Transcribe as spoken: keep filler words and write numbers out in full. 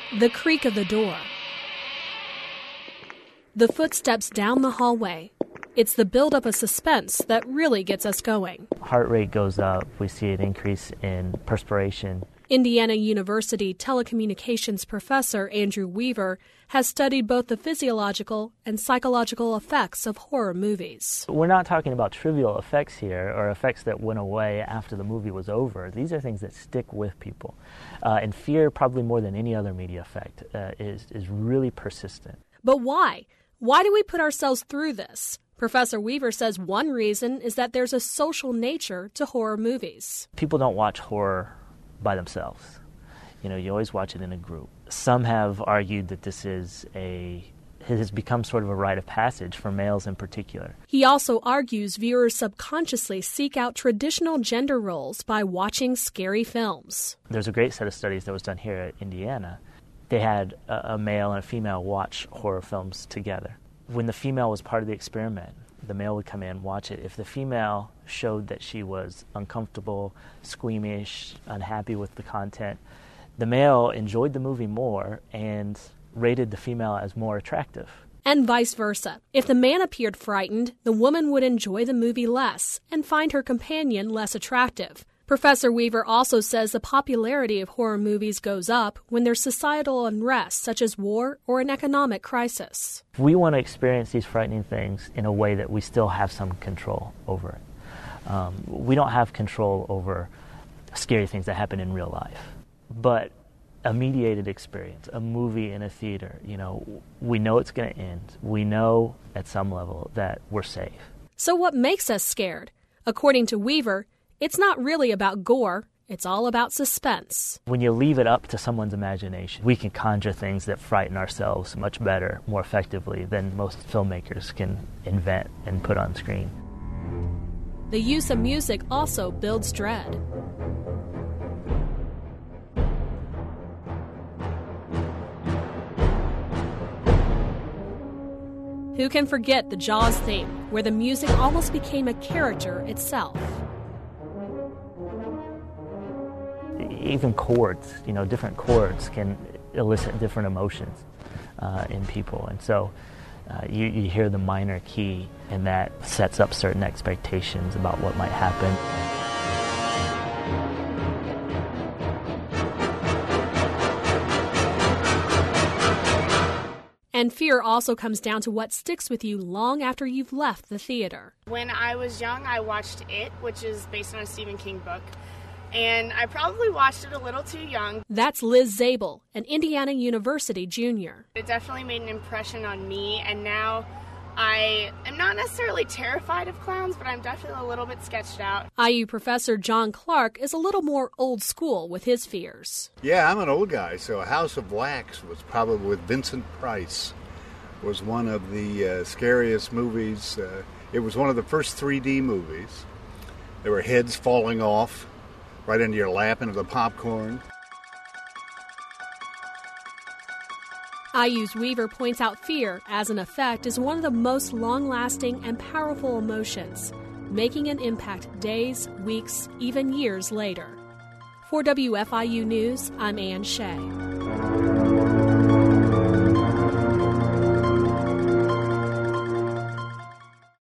The creak of the door. The footsteps down the hallway. It's the buildup of suspense that really gets us going. Heart rate goes up. We see an increase in perspiration. Indiana University telecommunications professor Andrew Weaver has studied both the physiological and psychological effects of horror movies. We're not talking about trivial effects here or effects that went away after the movie was over. These are things that stick with people. Uh, and fear, probably more than any other media effect, uh, is, is really persistent. But why? Why do we put ourselves through this? Professor Weaver says one reason is that there's a social nature to horror movies. People don't watch horror by themselves. You know, you always watch it in a group. Some have argued that this is a it has become sort of a rite of passage for males in particular. He also argues viewers subconsciously seek out traditional gender roles by watching scary films. There's a great set of studies that was done here at Indiana. They had a, a male and a female watch horror films together. When the female was part of the experiment, the male would come in, watch it. If the female showed that she was uncomfortable, squeamish, unhappy with the content, the male enjoyed the movie more and rated the female as more attractive. And vice versa. If the man appeared frightened, the woman would enjoy the movie less and find her companion less attractive. Professor Weaver also says the popularity of horror movies goes up when there's societal unrest, such as war or an economic crisis. We want to experience these frightening things in a way that we still have some control over it. Um, we don't have control over scary things that happen in real life. But a mediated experience, a movie in a theater, you know, we know it's going to end. We know at some level that we're safe. So what makes us scared? According to Weaver, it's not really about gore, it's all about suspense. When you leave it up to someone's imagination, we can conjure things that frighten ourselves much better, more effectively than most filmmakers can invent and put on screen. The use of music also builds dread. Who can forget the Jaws theme, where the music almost became a character itself? Even chords, you know, different chords can elicit different emotions uh, in people. And so uh, you, you hear the minor key, and that sets up certain expectations about what might happen. And fear also comes down to what sticks with you long after you've left the theater. When I was young, I watched It, which is based on a Stephen King book. And I probably watched it a little too young. That's Liz Zabel, an Indiana University junior. It definitely made an impression on me, and now I am not necessarily terrified of clowns, but I'm definitely a little bit sketched out. I U professor John Clark is a little more old school with his fears. Yeah, I'm an old guy, so House of Wax was probably with Vincent Price, was one of the uh, scariest movies. Uh, it was one of the first three D movies. There were heads falling off right into your lap, into the popcorn. I U's Weaver points out fear, as an effect, is one of the most long-lasting and powerful emotions, making an impact days, weeks, even years later. For W F I U News, I'm Ann Shea.